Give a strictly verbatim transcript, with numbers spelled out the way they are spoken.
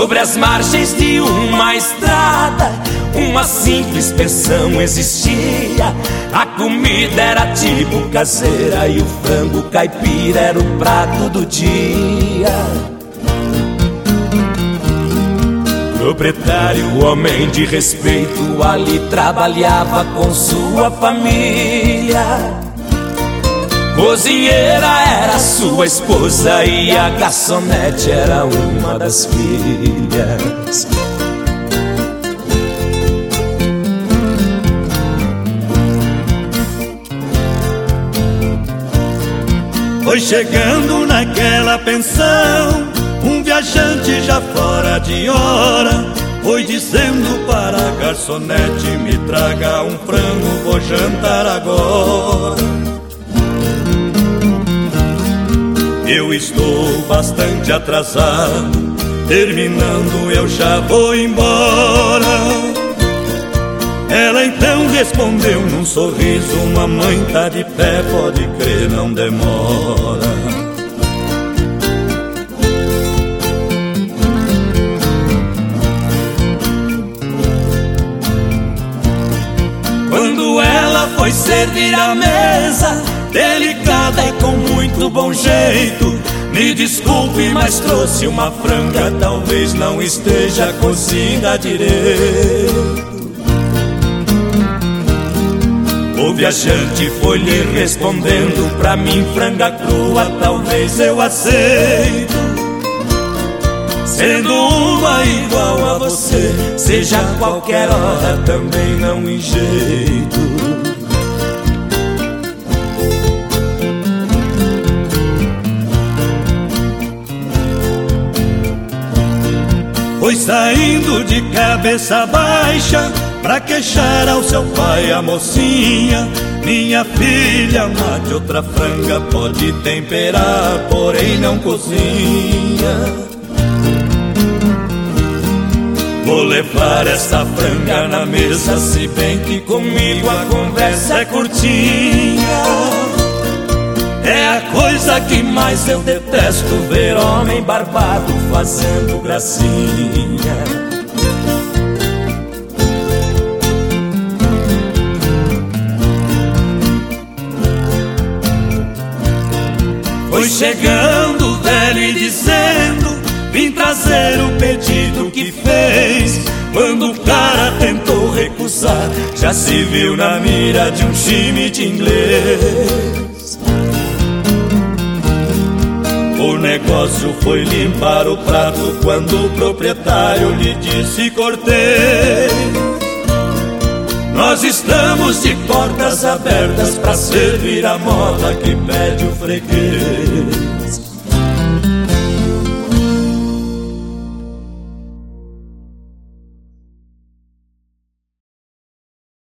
Sobre as margens de uma estrada, uma simples pensão existia. A comida era tipo caseira e o frango caipira era o prato do dia. Proprietário, homem de respeito, ali trabalhava com sua família. Cozinheira era sua esposa e a garçonete era uma das filhas. Foi chegando naquela pensão um viajante já fora de hora. Foi dizendo para a garçonete: me traga um frango, vou jantar agora. Eu estou bastante atrasado, terminando eu já vou embora. Ela então respondeu num sorriso: mamãe tá de pé, pode crer, não demora. Quando ela foi servir a mesa, delicada e com muito bom jeito: me desculpe, mas trouxe uma franga, talvez não esteja cozida direito. O viajante foi lhe respondendo: pra mim franga crua talvez eu aceito. Sendo uma igual a você, seja a qualquer hora também não em jeito. Foi saindo de cabeça baixa pra queixar ao seu pai a mocinha: minha filha, mate outra franga, pode temperar, porém não cozinha. Vou levar essa franga na mesa, se bem que comigo a conversa é curtinha. É a coisa que mais eu detesto, ver homem barbado fazendo gracinha. Foi chegando o velho e dizendo: vim trazer o pedido que fez. Quando o cara tentou recusar, já se viu na mira de um time de inglês. O negócio foi limpar o prato quando o proprietário lhe disse: cortei. Nós estamos de portas abertas pra servir a moda que pede o freguês.